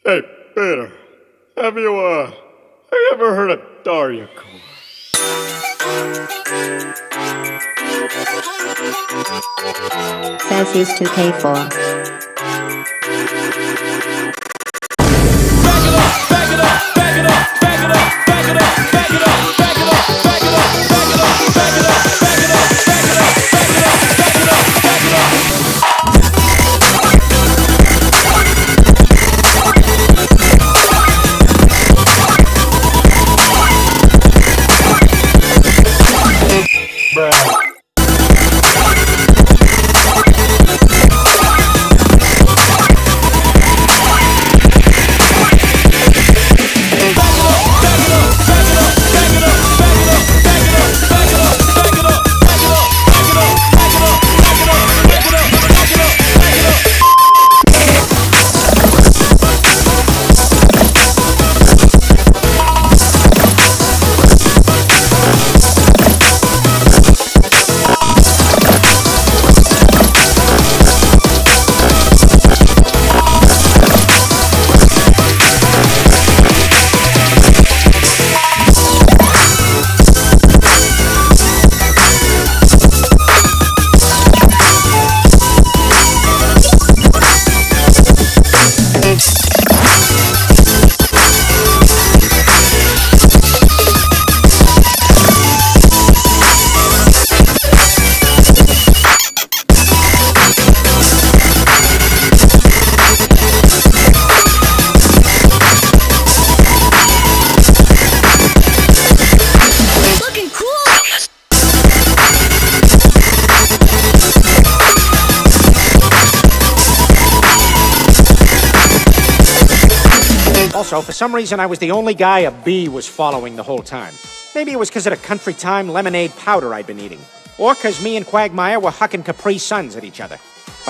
Hey, Peter, have you ever heard of Daria Kolar? Says he's 2K4. Also, for some reason, I was the only guy a bee was following the whole time. Maybe it was because of the country time lemonade powder I'd been eating. Or because me and Quagmire were hucking Capri Suns at each other.